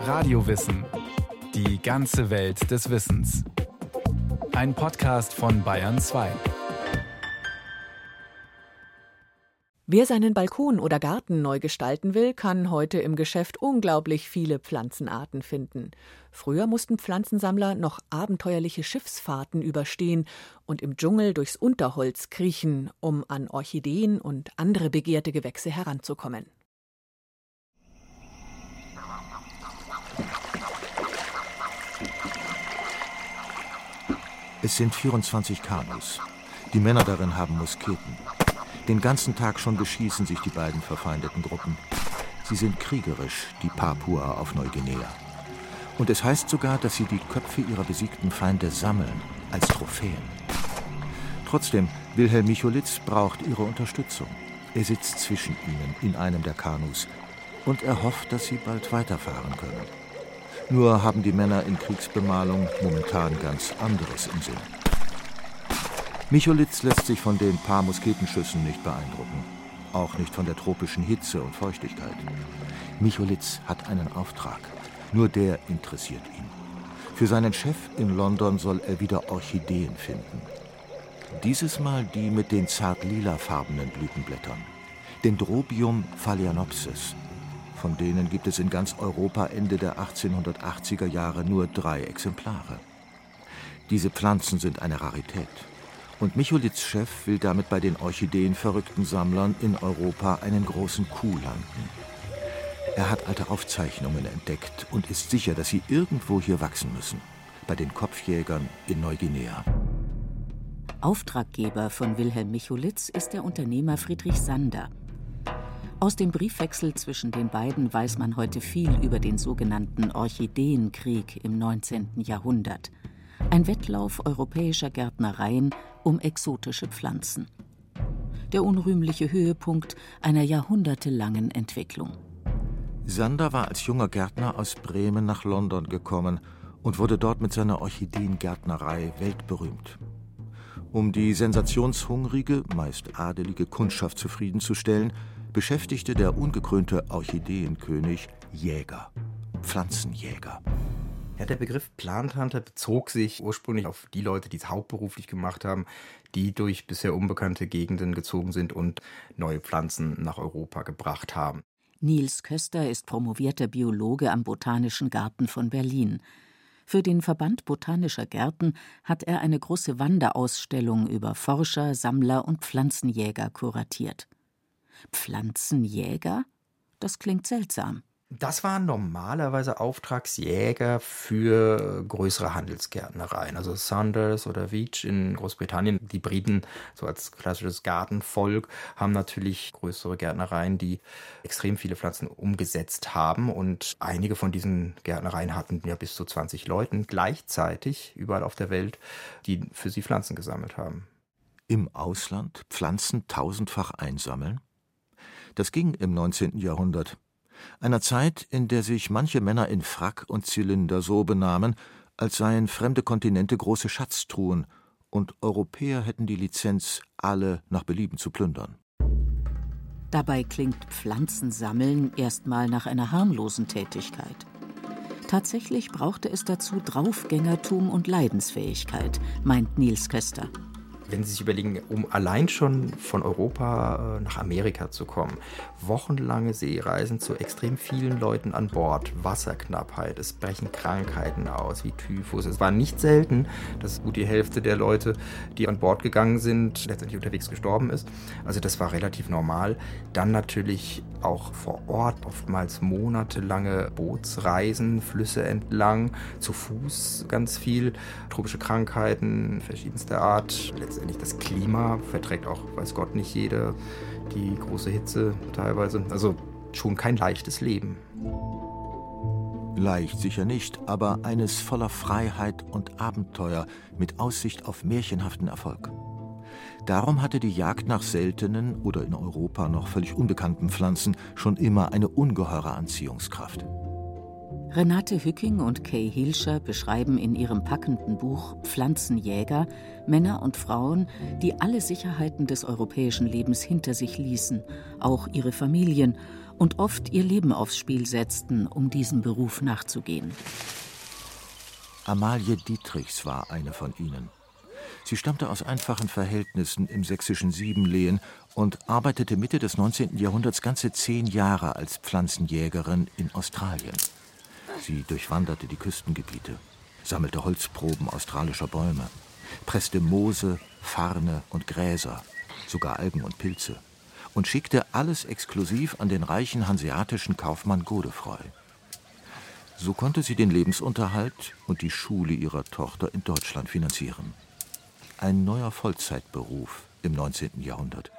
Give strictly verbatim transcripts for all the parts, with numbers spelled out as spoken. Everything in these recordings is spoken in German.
Radiowissen. Die ganze Welt des Wissens. Ein Podcast von Bayern zwei. Wer seinen Balkon oder Garten neu gestalten will, kann heute im Geschäft unglaublich viele Pflanzenarten finden. Früher mussten Pflanzensammler noch abenteuerliche Schiffsfahrten überstehen und im Dschungel durchs Unterholz kriechen, um an Orchideen und andere begehrte Gewächse heranzukommen. Es sind vierundzwanzig Kanus. Die Männer darin haben Musketen. Den ganzen Tag schon beschießen sich die beiden verfeindeten Gruppen. Sie sind kriegerisch, die Papua auf Neuguinea. Und es heißt sogar, dass sie die Köpfe ihrer besiegten Feinde sammeln, als Trophäen. Trotzdem, Wilhelm Micholitz braucht ihre Unterstützung. Er sitzt zwischen ihnen in einem der Kanus und er hofft, dass sie bald weiterfahren können. Nur haben die Männer in Kriegsbemalung momentan ganz anderes im Sinn. Micholitz lässt sich von den paar Musketenschüssen nicht beeindrucken. Auch nicht von der tropischen Hitze und Feuchtigkeit. Micholitz hat einen Auftrag. Nur der interessiert ihn. Für seinen Chef in London soll er wieder Orchideen finden. Dieses Mal die mit den zart lilafarbenen Blütenblättern. Dendrobium phalaenopsis. Von denen gibt es in ganz Europa Ende der achtzehnhundertachtziger Jahre nur drei Exemplare. Diese Pflanzen sind eine Rarität. Und Micholitz' Chef will damit bei den orchideenverrückten Sammlern in Europa einen großen Coup landen. Er hat alte Aufzeichnungen entdeckt und ist sicher, dass sie irgendwo hier wachsen müssen. Bei den Kopfjägern in Neuguinea. Auftraggeber von Wilhelm Micholitz ist der Unternehmer Friedrich Sander. Aus dem Briefwechsel zwischen den beiden weiß man heute viel über den sogenannten Orchideenkrieg im neunzehnten Jahrhundert. Ein Wettlauf europäischer Gärtnereien um exotische Pflanzen. Der unrühmliche Höhepunkt einer jahrhundertelangen Entwicklung. Sander war als junger Gärtner aus Bremen nach London gekommen und wurde dort mit seiner Orchideengärtnerei weltberühmt. Um die sensationshungrige, meist adelige Kundschaft zufriedenzustellen, beschäftigte der ungekrönte Orchideenkönig Jäger, Pflanzenjäger. Ja, der Begriff Plant Hunter bezog sich ursprünglich auf die Leute, die es hauptberuflich gemacht haben, die durch bisher unbekannte Gegenden gezogen sind und neue Pflanzen nach Europa gebracht haben. Niels Köster ist promovierter Biologe am Botanischen Garten von Berlin. Für den Verband Botanischer Gärten hat er eine große Wanderausstellung über Forscher, Sammler und Pflanzenjäger kuratiert. Pflanzenjäger? Das klingt seltsam. Das waren normalerweise Auftragsjäger für größere Handelsgärtnereien. Also Saunders oder Veitch in Großbritannien. Die Briten, so als klassisches Gartenvolk, haben natürlich größere Gärtnereien, die extrem viele Pflanzen umgesetzt haben. Und einige von diesen Gärtnereien hatten ja bis zu zwanzig Leuten gleichzeitig überall auf der Welt, die für sie Pflanzen gesammelt haben. Im Ausland Pflanzen tausendfach einsammeln? Das ging im neunzehnten Jahrhundert. Einer Zeit, in der sich manche Männer in Frack und Zylinder so benahmen, als seien fremde Kontinente große Schatztruhen und Europäer hätten die Lizenz, alle nach Belieben zu plündern. Dabei klingt Pflanzensammeln erstmal nach einer harmlosen Tätigkeit. Tatsächlich brauchte es dazu Draufgängertum und Leidensfähigkeit, meint Niels Köster. Wenn Sie sich überlegen, um allein schon von Europa nach Amerika zu kommen, wochenlange Seereisen zu extrem vielen Leuten an Bord, Wasserknappheit, es brechen Krankheiten aus wie Typhus. Es war nicht selten, dass gut die Hälfte der Leute, die an Bord gegangen sind, letztendlich unterwegs gestorben ist. Also das war relativ normal. Dann natürlich auch vor Ort, oftmals monatelange Bootsreisen, Flüsse entlang, zu Fuß ganz viel, tropische Krankheiten verschiedenster Art. Letztendlich das Klima verträgt auch, weiß Gott, nicht jeder, die große Hitze teilweise. Also schon kein leichtes Leben. Leicht sicher nicht, aber eines voller Freiheit und Abenteuer mit Aussicht auf märchenhaften Erfolg. Darum hatte die Jagd nach seltenen oder in Europa noch völlig unbekannten Pflanzen schon immer eine ungeheure Anziehungskraft. Renate Hücking und Kay Hilscher beschreiben in ihrem packenden Buch Pflanzenjäger Männer und Frauen, die alle Sicherheiten des europäischen Lebens hinter sich ließen, auch ihre Familien, und oft ihr Leben aufs Spiel setzten, um diesem Beruf nachzugehen. Amalie Dietrichs war eine von ihnen. Sie stammte aus einfachen Verhältnissen im sächsischen Siebenlehen und arbeitete Mitte des neunzehnten Jahrhunderts ganze zehn Jahre als Pflanzenjägerin in Australien. Sie durchwanderte die Küstengebiete, sammelte Holzproben australischer Bäume, presste Moose, Farne und Gräser, sogar Algen und Pilze und schickte alles exklusiv an den reichen hanseatischen Kaufmann Godefroy. So konnte sie den Lebensunterhalt und die Schule ihrer Tochter in Deutschland finanzieren. Ein neuer Vollzeitberuf im neunzehnten Jahrhundert.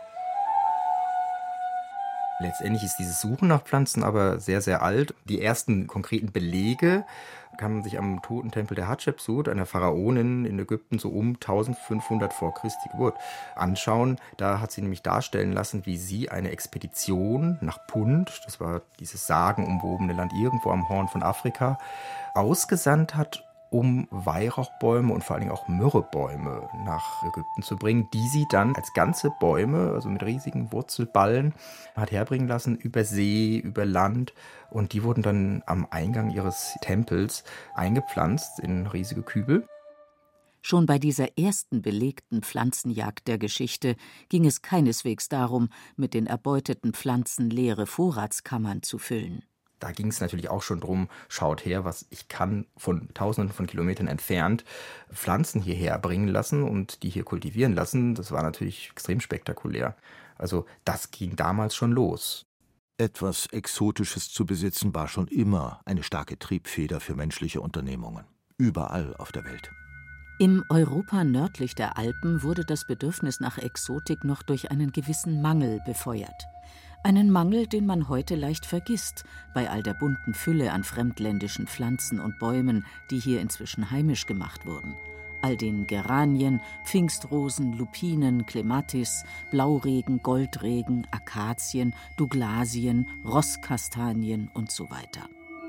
Letztendlich ist dieses Suchen nach Pflanzen aber sehr, sehr alt. Die ersten konkreten Belege kann man sich am Totentempel der Hatschepsut, einer Pharaonin in Ägypten, so um eintausendfünfhundert vor Christi Geburt anschauen. Da hat sie nämlich darstellen lassen, wie sie eine Expedition nach Punt, das war dieses sagenumwobene Land irgendwo am Horn von Afrika, ausgesandt hat, um Weihrauchbäume und vor allen Dingen auch Myrrhebäume nach Ägypten zu bringen, die sie dann als ganze Bäume, also mit riesigen Wurzelballen, hat herbringen lassen, über See, über Land. Und die wurden dann am Eingang ihres Tempels eingepflanzt in riesige Kübel. Schon bei dieser ersten belegten Pflanzenjagd der Geschichte ging es keineswegs darum, mit den erbeuteten Pflanzen leere Vorratskammern zu füllen. Da ging es natürlich auch schon drum, schaut her, was ich kann von tausenden von Kilometern entfernt Pflanzen hierher bringen lassen und die hier kultivieren lassen. Das war natürlich extrem spektakulär. Also das ging damals schon los. Etwas Exotisches zu besitzen war schon immer eine starke Triebfeder für menschliche Unternehmungen. Überall auf der Welt. Im Europa nördlich der Alpen wurde das Bedürfnis nach Exotik noch durch einen gewissen Mangel befeuert. Einen Mangel, den man heute leicht vergisst, bei all der bunten Fülle an fremdländischen Pflanzen und Bäumen, die hier inzwischen heimisch gemacht wurden. All den Geranien, Pfingstrosen, Lupinen, Clematis, Blauregen, Goldregen, Akazien, Douglasien, Rosskastanien und so weiter.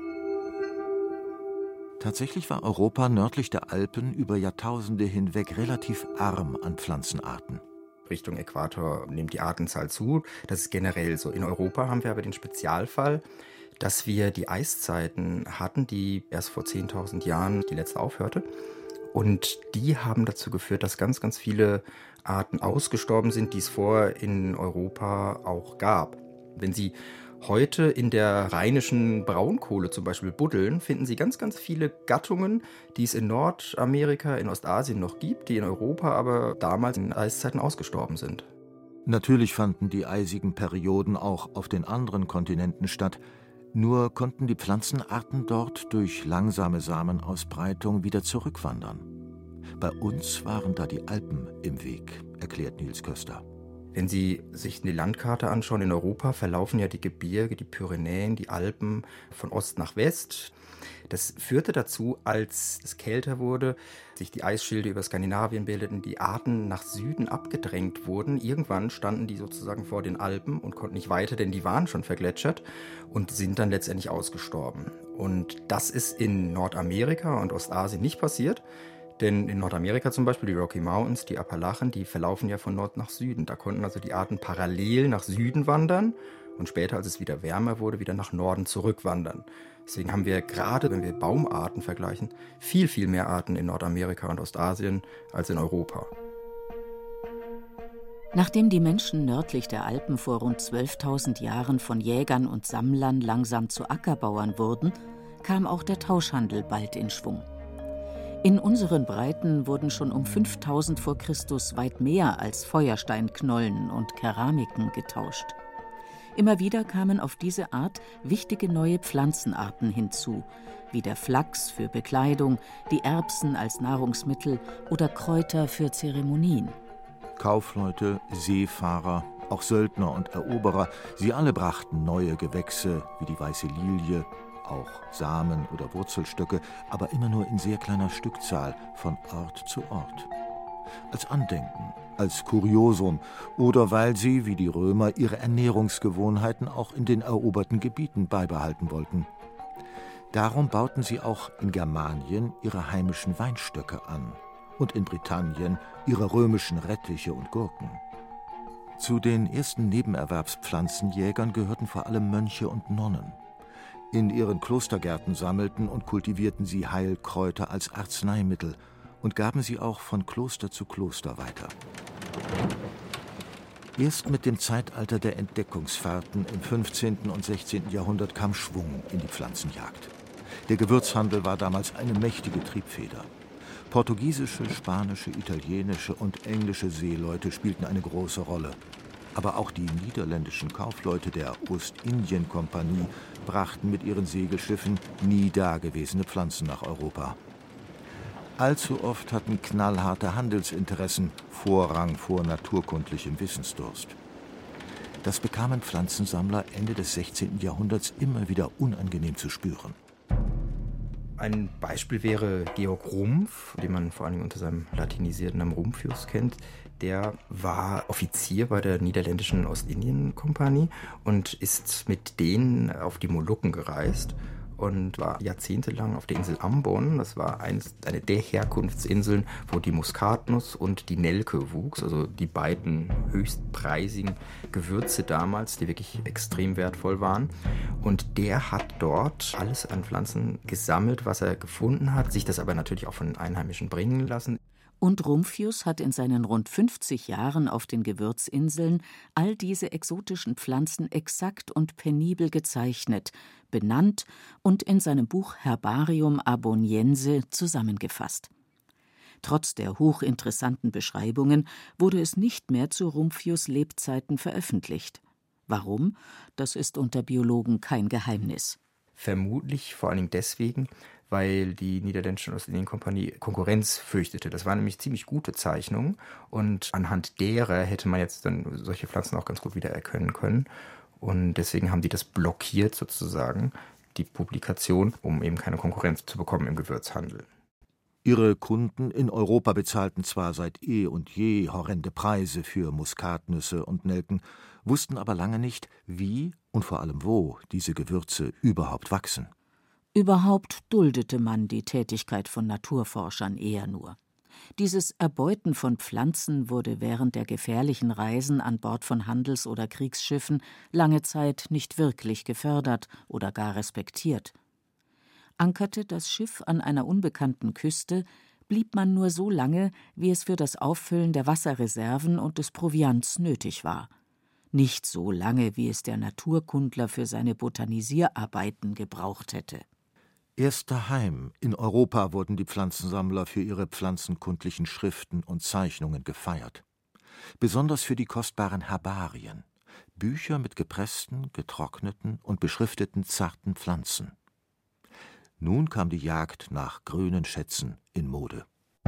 Tatsächlich war Europa nördlich der Alpen über Jahrtausende hinweg relativ arm an Pflanzenarten. Richtung Äquator nimmt die Artenzahl zu. Das ist generell so. In Europa haben wir aber den Spezialfall, dass wir die Eiszeiten hatten, die erst vor zehntausend Jahren die letzte aufhörte. Und die haben dazu geführt, dass ganz, ganz viele Arten ausgestorben sind, die es vorher in Europa auch gab. Wenn Sie heute in der rheinischen Braunkohle zum Beispiel buddeln, finden Sie ganz, ganz viele Gattungen, die es in Nordamerika, in Ostasien noch gibt, die in Europa aber damals in Eiszeiten ausgestorben sind. Natürlich fanden die eisigen Perioden auch auf den anderen Kontinenten statt, nur konnten die Pflanzenarten dort durch langsame Samenausbreitung wieder zurückwandern. Bei uns waren da die Alpen im Weg, erklärt Niels Köster. Wenn Sie sich die Landkarte anschauen, in Europa verlaufen ja die Gebirge, die Pyrenäen, die Alpen von Ost nach West. Das führte dazu, als es kälter wurde, sich die Eisschilde über Skandinavien bildeten, die Arten nach Süden abgedrängt wurden. Irgendwann standen die sozusagen vor den Alpen und konnten nicht weiter, denn die waren schon vergletschert und sind dann letztendlich ausgestorben. Und das ist in Nordamerika und Ostasien nicht passiert. Denn in Nordamerika zum Beispiel, die Rocky Mountains, die Appalachen, die verlaufen ja von Nord nach Süden. Da konnten also die Arten parallel nach Süden wandern und später, als es wieder wärmer wurde, wieder nach Norden zurückwandern. Deswegen haben wir gerade, wenn wir Baumarten vergleichen, viel, viel mehr Arten in Nordamerika und Ostasien als in Europa. Nachdem die Menschen nördlich der Alpen vor rund zwölftausend Jahren von Jägern und Sammlern langsam zu Ackerbauern wurden, kam auch der Tauschhandel bald in Schwung. In unseren Breiten wurden schon um fünftausend vor Christus weit mehr als Feuersteinknollen und Keramiken getauscht. Immer wieder kamen auf diese Art wichtige neue Pflanzenarten hinzu, wie der Flachs für Bekleidung, die Erbsen als Nahrungsmittel oder Kräuter für Zeremonien. Kaufleute, Seefahrer, auch Söldner und Eroberer, sie alle brachten neue Gewächse wie die weiße Lilie, auch Samen oder Wurzelstöcke, aber immer nur in sehr kleiner Stückzahl von Ort zu Ort. Als Andenken, als Kuriosum oder weil sie, wie die Römer, ihre Ernährungsgewohnheiten auch in den eroberten Gebieten beibehalten wollten. Darum bauten sie auch in Germanien ihre heimischen Weinstöcke an und in Britannien ihre römischen Rettiche und Gurken. Zu den ersten Nebenerwerbspflanzenjägern gehörten vor allem Mönche und Nonnen. In ihren Klostergärten sammelten und kultivierten sie Heilkräuter als Arzneimittel und gaben sie auch von Kloster zu Kloster weiter. Erst mit dem Zeitalter der Entdeckungsfahrten im fünfzehnten und sechzehnten Jahrhundert kam Schwung in die Pflanzenjagd. Der Gewürzhandel war damals eine mächtige Triebfeder. Portugiesische, spanische, italienische und englische Seeleute spielten eine große Rolle. Aber auch die niederländischen Kaufleute der Ostindien-Kompanie brachten mit ihren Segelschiffen nie dagewesene Pflanzen nach Europa. Allzu oft hatten knallharte Handelsinteressen Vorrang vor naturkundlichem Wissensdurst. Das bekamen Pflanzensammler Ende des sechzehnten Jahrhunderts immer wieder unangenehm zu spüren. Ein Beispiel wäre Georg Rumpf, den man vor allem unter seinem latinisierten Namen Rumphius kennt. Der war Offizier bei der niederländischen Ostindien-Kompanie und ist mit denen auf die Molukken gereist und war jahrzehntelang auf der Insel Ambon. Das war eines, eine der Herkunftsinseln, wo die Muskatnuss und die Nelke wuchs, also die beiden höchstpreisigen Gewürze damals, die wirklich extrem wertvoll waren. Und der hat dort alles an Pflanzen gesammelt, was er gefunden hat, sich das aber natürlich auch von den Einheimischen bringen lassen. Und Rumphius hat in seinen rund fünfzig Jahren auf den Gewürzinseln all diese exotischen Pflanzen exakt und penibel gezeichnet, benannt und in seinem Buch Herbarium Arboniense zusammengefasst. Trotz der hochinteressanten Beschreibungen wurde es nicht mehr zu Rumphius' Lebzeiten veröffentlicht. Warum? Das ist unter Biologen kein Geheimnis. Vermutlich vor allen Dingen deswegen, weil die niederländische Ostindien-Kompanie Konkurrenz fürchtete. Das waren nämlich ziemlich gute Zeichnungen und anhand derer hätte man jetzt dann solche Pflanzen auch ganz gut wiedererkennen können. Und deswegen haben die das blockiert sozusagen, die Publikation, um eben keine Konkurrenz zu bekommen im Gewürzhandel. Ihre Kunden in Europa bezahlten zwar seit eh und je horrende Preise für Muskatnüsse und Nelken, wussten aber lange nicht, wie und vor allem wo diese Gewürze überhaupt wachsen. Überhaupt duldete man die Tätigkeit von Naturforschern eher nur. Dieses Erbeuten von Pflanzen wurde während der gefährlichen Reisen an Bord von Handels- oder Kriegsschiffen lange Zeit nicht wirklich gefördert oder gar respektiert. Ankerte das Schiff an einer unbekannten Küste, blieb man nur so lange, wie es für das Auffüllen der Wasserreserven und des Proviants nötig war. Nicht so lange, wie es der Naturkundler für seine Botanisierarbeiten gebraucht hätte. Erst daheim, in Europa, wurden die Pflanzensammler für ihre pflanzenkundlichen Schriften und Zeichnungen gefeiert. Besonders für die kostbaren Herbarien, Bücher mit gepressten, getrockneten und beschrifteten zarten Pflanzen. Nun kam die Jagd nach grünen Schätzen in Mode.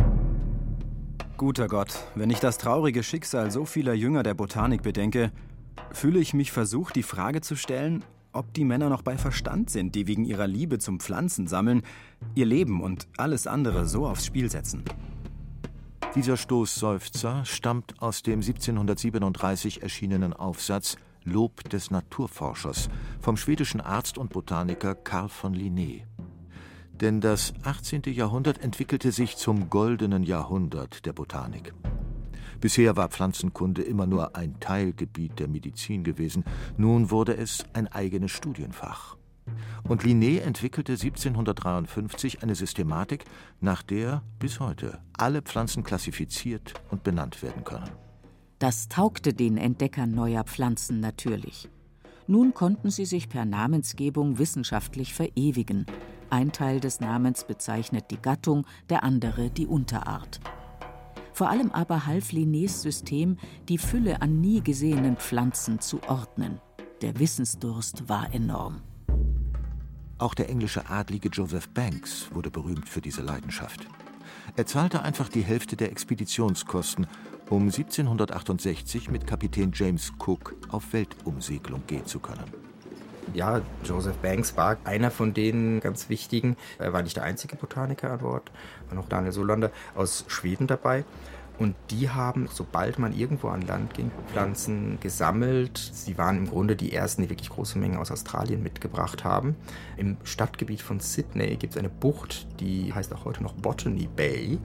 Guter Gott, wenn ich das traurige Schicksal so vieler Jünger der Botanik bedenke, fühle ich mich versucht, die Frage zu stellen, ob die Männer noch bei Verstand sind, die wegen ihrer Liebe zum Pflanzensammeln ihr Leben und alles andere so aufs Spiel setzen. Dieser Stoßseufzer stammt aus dem siebzehnhundertsiebenunddreißig erschienenen Aufsatz Lob des Naturforschers vom schwedischen Arzt und Botaniker Carl von Linné. Denn das achtzehnte Jahrhundert entwickelte sich zum goldenen Jahrhundert der Botanik. Bisher war Pflanzenkunde immer nur ein Teilgebiet der Medizin gewesen. Nun wurde es ein eigenes Studienfach. Und Linné entwickelte siebzehnhundertdreiundfünfzig eine Systematik, nach der bis heute alle Pflanzen klassifiziert und benannt werden können. Das taugte den Entdeckern neuer Pflanzen natürlich. Nun konnten sie sich per Namensgebung wissenschaftlich verewigen. Ein Teil des Namens bezeichnet die Gattung, der andere die Unterart. Vor allem aber half Linnés System, die Fülle an nie gesehenen Pflanzen zu ordnen. Der Wissensdurst war enorm. Auch der englische Adlige Joseph Banks wurde berühmt für diese Leidenschaft. Er zahlte einfach die Hälfte der Expeditionskosten, um siebzehnhundertachtundsechzig mit Kapitän James Cook auf Weltumsegelung gehen zu können. Ja, Joseph Banks war einer von den ganz wichtigen. Er war nicht der einzige Botaniker an Bord, war noch Daniel Solander aus Schweden dabei. Und die haben, sobald man irgendwo an Land ging, Pflanzen gesammelt. Sie waren im Grunde die ersten, die wirklich große Mengen aus Australien mitgebracht haben. Im Stadtgebiet von Sydney gibt es eine Bucht, die heißt auch heute noch Botany Bay.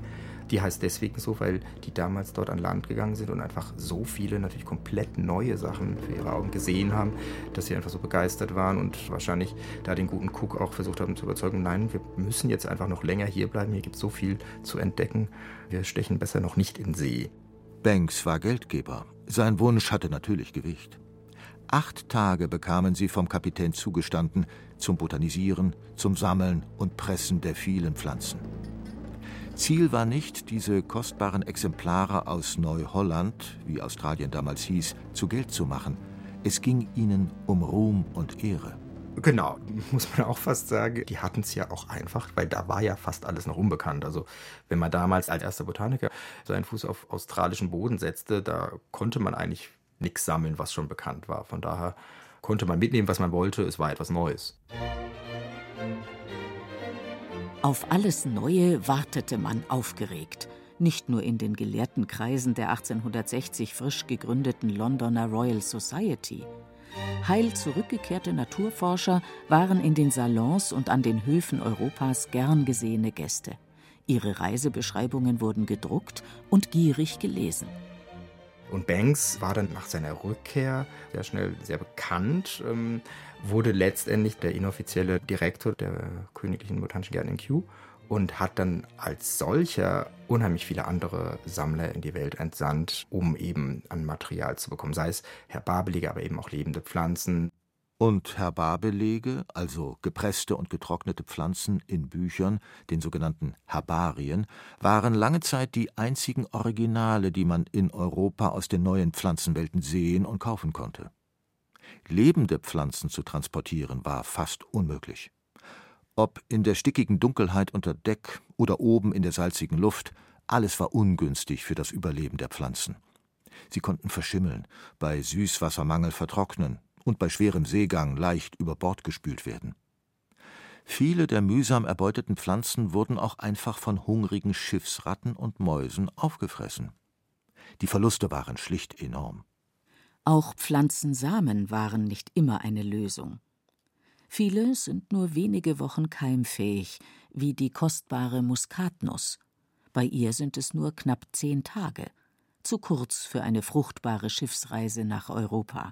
Die heißt deswegen so, weil die damals dort an Land gegangen sind und einfach so viele natürlich komplett neue Sachen für ihre Augen gesehen haben, dass sie einfach so begeistert waren und wahrscheinlich da den guten Cook auch versucht haben zu überzeugen, nein, wir müssen jetzt einfach noch länger hier bleiben, hier gibt es so viel zu entdecken, wir stechen besser noch nicht in See. Banks war Geldgeber. Sein Wunsch hatte natürlich Gewicht. Acht Tage bekamen sie vom Kapitän zugestanden zum Botanisieren, zum Sammeln und Pressen der vielen Pflanzen. Ziel war nicht, diese kostbaren Exemplare aus Neu-Holland, wie Australien damals hieß, zu Geld zu machen. Es ging ihnen um Ruhm und Ehre. Genau, muss man auch fast sagen, die hatten es ja auch einfach, weil da war ja fast alles noch unbekannt. Also wenn man damals als erster Botaniker seinen Fuß auf australischen Boden setzte, da konnte man eigentlich nichts sammeln, was schon bekannt war. Von daher konnte man mitnehmen, was man wollte, es war etwas Neues. Auf alles Neue wartete man aufgeregt. Nicht nur in den gelehrten Kreisen der achtzehnhundertsechzig frisch gegründeten Londoner Royal Society. Heil zurückgekehrte Naturforscher waren in den Salons und an den Höfen Europas gern gesehene Gäste. Ihre Reisebeschreibungen wurden gedruckt und gierig gelesen. Und Banks war dann nach seiner Rückkehr sehr schnell sehr bekannt, ähm, wurde letztendlich der inoffizielle Direktor der Königlichen Botanischen Gärten in Kew und hat dann als solcher unheimlich viele andere Sammler in die Welt entsandt, um eben an Material zu bekommen, sei es Herbarbelege, aber eben auch lebende Pflanzen. Und Herbarbelege, also gepresste und getrocknete Pflanzen in Büchern, den sogenannten Herbarien, waren lange Zeit die einzigen Originale, die man in Europa aus den neuen Pflanzenwelten sehen und kaufen konnte. Lebende Pflanzen zu transportieren war fast unmöglich. Ob in der stickigen Dunkelheit unter Deck oder oben in der salzigen Luft, alles war ungünstig für das Überleben der Pflanzen. Sie konnten verschimmeln, bei Süßwassermangel vertrocknen und bei schwerem Seegang leicht über Bord gespült werden. Viele der mühsam erbeuteten Pflanzen wurden auch einfach von hungrigen Schiffsratten und Mäusen aufgefressen. Die Verluste waren schlicht enorm. Auch Pflanzensamen waren nicht immer eine Lösung. Viele sind nur wenige Wochen keimfähig, wie die kostbare Muskatnuss. Bei ihr sind es nur knapp zehn Tage. Zu kurz für eine fruchtbare Schiffsreise nach Europa.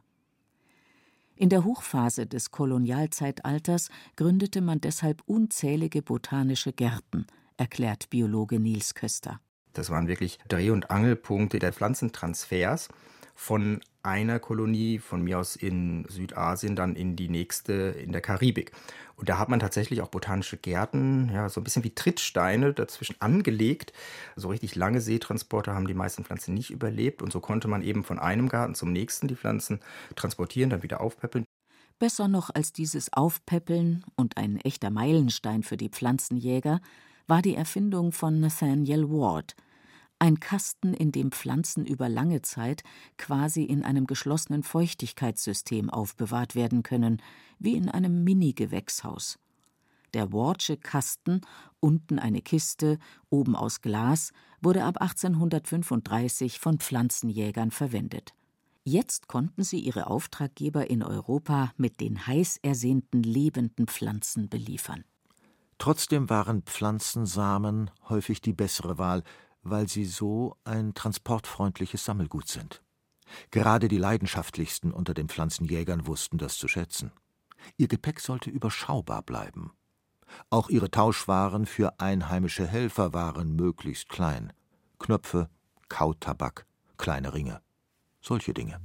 In der Hochphase des Kolonialzeitalters gründete man deshalb unzählige botanische Gärten, erklärt Biologe Niels Köster. Das waren wirklich Dreh- und Angelpunkte der Pflanzentransfers von einer Kolonie, von mir aus in Südasien, dann in die nächste in der Karibik. Und da hat man tatsächlich auch botanische Gärten, ja, so ein bisschen wie Trittsteine dazwischen angelegt. So richtig lange Seetransporte haben die meisten Pflanzen nicht überlebt. Und so konnte man eben von einem Garten zum nächsten die Pflanzen transportieren, dann wieder aufpäppeln. Besser noch als dieses Aufpäppeln und ein echter Meilenstein für die Pflanzenjäger war die Erfindung von Nathaniel Ward. Ein Kasten, in dem Pflanzen über lange Zeit quasi in einem geschlossenen Feuchtigkeitssystem aufbewahrt werden können, wie in einem Mini-Gewächshaus. Der Wardsche Kasten, unten eine Kiste, oben aus Glas, wurde ab achtzehnhundertfünfunddreißig von Pflanzenjägern verwendet. Jetzt konnten sie ihre Auftraggeber in Europa mit den heiß ersehnten lebenden Pflanzen beliefern. Trotzdem waren Pflanzensamen häufig die bessere Wahl, weil sie so ein transportfreundliches Sammelgut sind. Gerade die leidenschaftlichsten unter den Pflanzenjägern wussten das zu schätzen. Ihr Gepäck sollte überschaubar bleiben. Auch ihre Tauschwaren für einheimische Helfer waren möglichst klein. Knöpfe, Kautabak, kleine Ringe. Solche Dinge.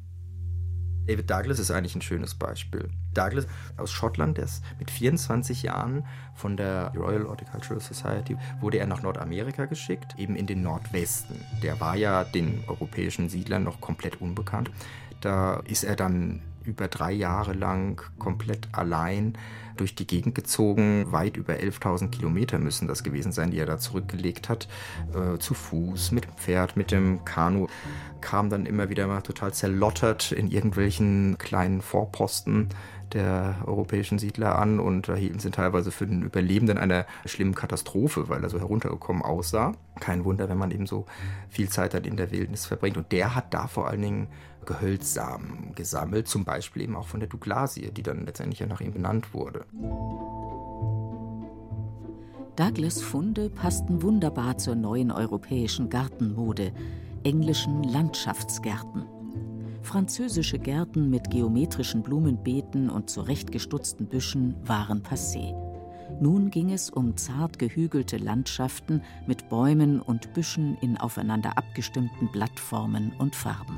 David Douglas ist eigentlich ein schönes Beispiel. Douglas aus Schottland, der ist mit vierundzwanzig Jahren von der Royal Horticultural Society, wurde er nach Nordamerika geschickt, eben in den Nordwesten. Der war ja den europäischen Siedlern noch komplett unbekannt. Da ist er dann über drei Jahre lang komplett allein durch die Gegend gezogen. Weit über elftausend Kilometer müssen das gewesen sein, die er da zurückgelegt hat. Äh, zu Fuß, mit dem Pferd, mit dem Kanu. Kam dann immer wieder mal total zerlottert in irgendwelchen kleinen Vorposten der europäischen Siedler an und da hielten sie teilweise für den Überlebenden einer schlimmen Katastrophe, weil er so heruntergekommen aussah. Kein Wunder, wenn man eben so viel Zeit dann in der Wildnis verbringt. Und der hat da vor allen Dingen Gehölzsamen gesammelt, zum Beispiel eben auch von der Douglasie, die dann letztendlich ja nach ihm benannt wurde. Douglas' Funde passten wunderbar zur neuen europäischen Gartenmode, englischen Landschaftsgärten. Französische Gärten mit geometrischen Blumenbeeten und zurechtgestutzten Büschen waren passé. Nun ging es um zart gehügelte Landschaften mit Bäumen und Büschen in aufeinander abgestimmten Blattformen und Farben.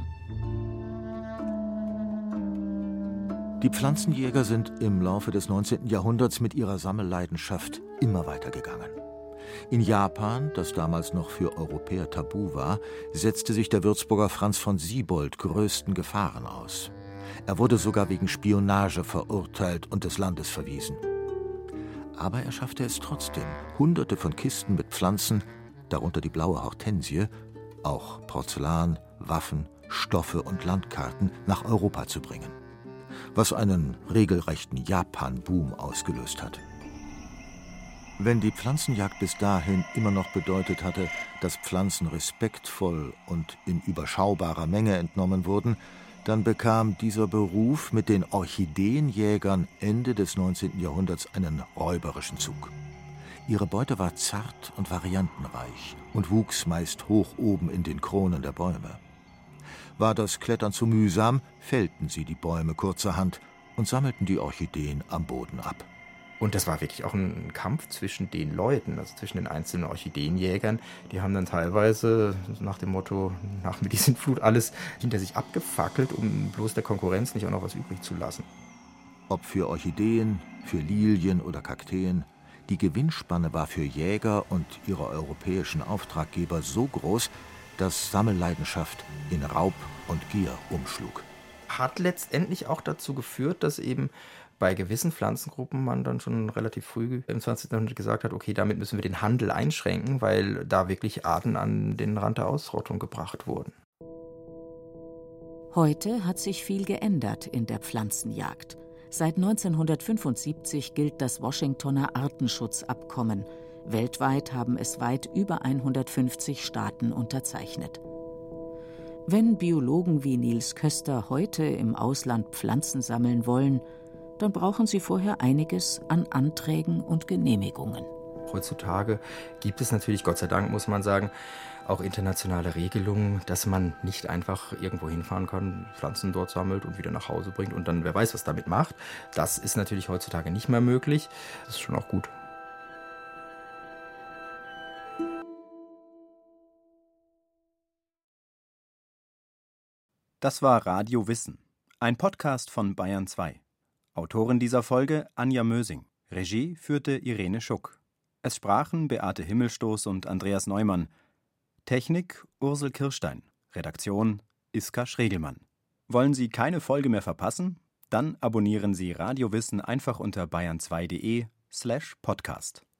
Die Pflanzenjäger sind im Laufe des neunzehnten Jahrhunderts mit ihrer Sammelleidenschaft immer weitergegangen. In Japan, das damals noch für Europäer tabu war, setzte sich der Würzburger Franz von Siebold größten Gefahren aus. Er wurde sogar wegen Spionage verurteilt und des Landes verwiesen. Aber er schaffte es trotzdem, Hunderte von Kisten mit Pflanzen, darunter die blaue Hortensie, auch Porzellan, Waffen, Stoffe und Landkarten nach Europa zu bringen, was einen regelrechten Japan-Boom ausgelöst hat. Wenn die Pflanzenjagd bis dahin immer noch bedeutet hatte, dass Pflanzen respektvoll und in überschaubarer Menge entnommen wurden, dann bekam dieser Beruf mit den Orchideenjägern Ende des neunzehnten Jahrhunderts einen räuberischen Zug. Ihre Beute war zart und variantenreich und wuchs meist hoch oben in den Kronen der Bäume. War das Klettern zu mühsam, fällten sie die Bäume kurzerhand und sammelten die Orchideen am Boden ab. Und das war wirklich auch ein Kampf zwischen den Leuten, also zwischen den einzelnen Orchideenjägern. Die haben dann teilweise nach dem Motto, nach Medizinflut, alles hinter sich abgefackelt, um bloß der Konkurrenz nicht auch noch was übrig zu lassen. Ob für Orchideen, für Lilien oder Kakteen, die Gewinnspanne war für Jäger und ihre europäischen Auftraggeber so groß, dass Sammelleidenschaft in Raub und Gier umschlug. Hat letztendlich auch dazu geführt, dass eben bei gewissen Pflanzengruppen man dann schon relativ früh im zwanzigsten Jahrhundert gesagt hat, okay, damit müssen wir den Handel einschränken, weil da wirklich Arten an den Rand der Ausrottung gebracht wurden. Heute hat sich viel geändert in der Pflanzenjagd. Seit neunzehnhundertfünfundsiebzig gilt das Washingtoner Artenschutzabkommen. Weltweit haben es weit über hundertfünfzig Staaten unterzeichnet. Wenn Biologen wie Niels Köster heute im Ausland Pflanzen sammeln wollen, dann brauchen sie vorher einiges an Anträgen und Genehmigungen. Heutzutage gibt es natürlich, Gott sei Dank muss man sagen, auch internationale Regelungen, dass man nicht einfach irgendwo hinfahren kann, Pflanzen dort sammelt und wieder nach Hause bringt und dann wer weiß, was damit macht. Das ist natürlich heutzutage nicht mehr möglich. Das ist schon auch gut. Das war Radio Wissen, ein Podcast von Bayern zwei. Autorin dieser Folge Anja Mösing. Regie führte Irene Schuck. Es sprachen Beate Himmelstoß und Andreas Neumann. Technik Ursel Kirstein. Redaktion Iska Schregelmann. Wollen Sie keine Folge mehr verpassen? Dann abonnieren Sie Radio Wissen einfach unter bayern zwei punkt de slash podcast.